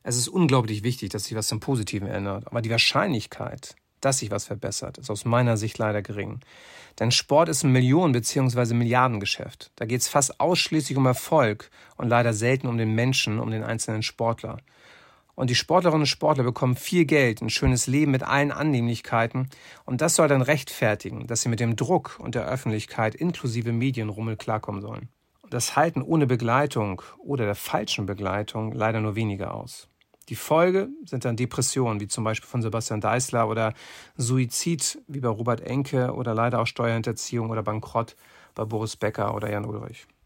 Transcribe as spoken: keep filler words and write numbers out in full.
Es ist unglaublich wichtig, dass sich was zum Positiven ändert. Aber die Wahrscheinlichkeit, dass sich was verbessert, ist aus meiner Sicht leider gering. Denn Sport ist ein Millionen- bzw. Milliardengeschäft. Da geht es fast ausschließlich um Erfolg und leider selten um den Menschen, um den einzelnen Sportler. Und die Sportlerinnen und Sportler bekommen viel Geld, ein schönes Leben mit allen Annehmlichkeiten. Und das soll dann rechtfertigen, dass sie mit dem Druck und der Öffentlichkeit inklusive Medienrummel klarkommen sollen. Und das halten ohne Begleitung oder der falschen Begleitung leider nur wenige aus. Die Folge sind dann Depressionen, wie zum Beispiel von Sebastian Deißler, oder Suizid, wie bei Robert Enke, oder leider auch Steuerhinterziehung oder Bankrott bei Boris Becker oder Jan Ulrich.